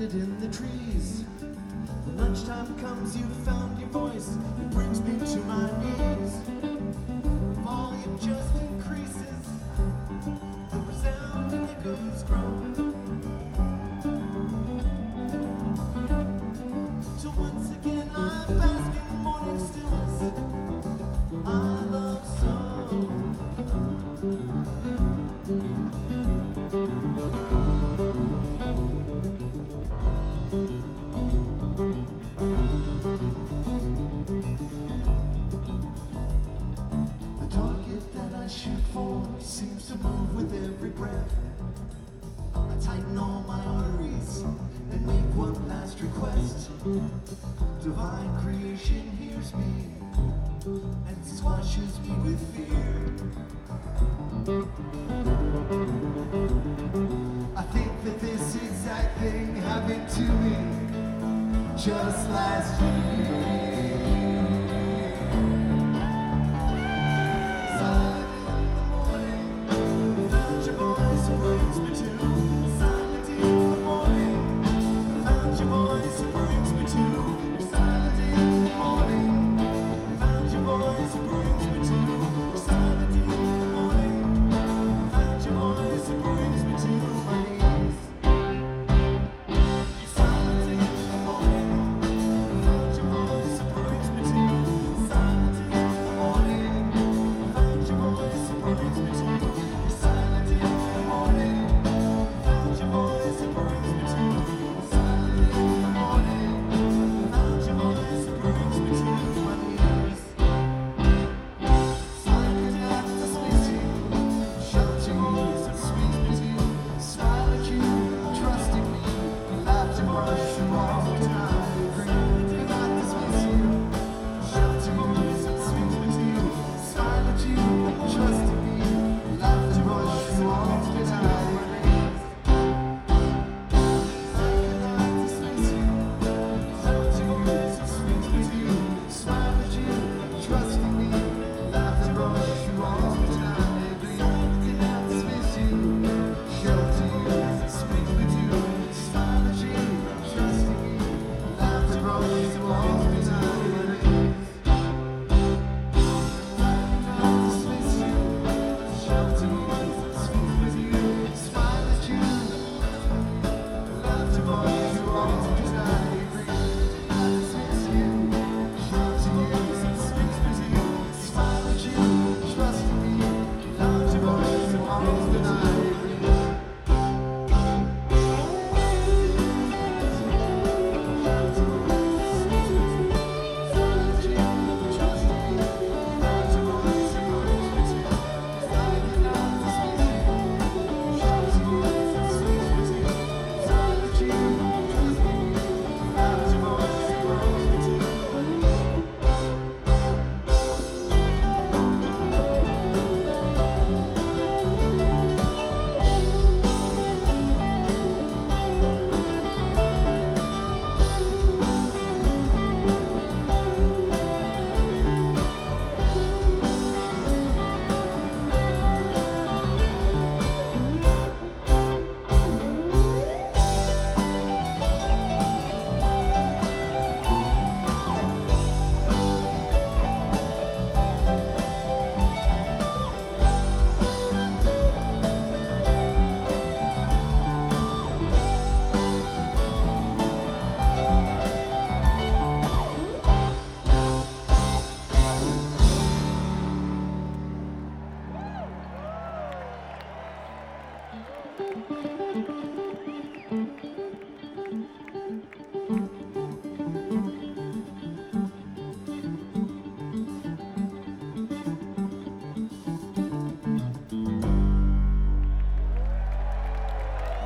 planted in the trees. When lunchtime comes, you found your voice. It brings me to my knees. Volume just increases. The resounding echoes grow. So once again I bask in morning stillness. I love so. The target that I shoot for seems to move with every breath. I tighten all my arteries and make one last request. Divine creation hears me and squashes me with fear. I think that this exact thing happened to me just last year.